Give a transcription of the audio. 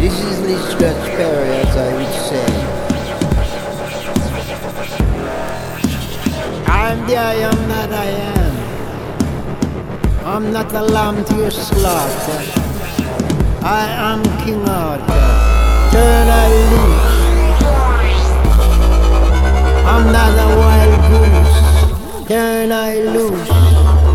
This is Lee Scratch Perry, as I would say. I'm the I am that I am. I'm not a lamb to your slaughter. I am King Arthur. Turn I loose. I'm not a wild goose. Turn I loose.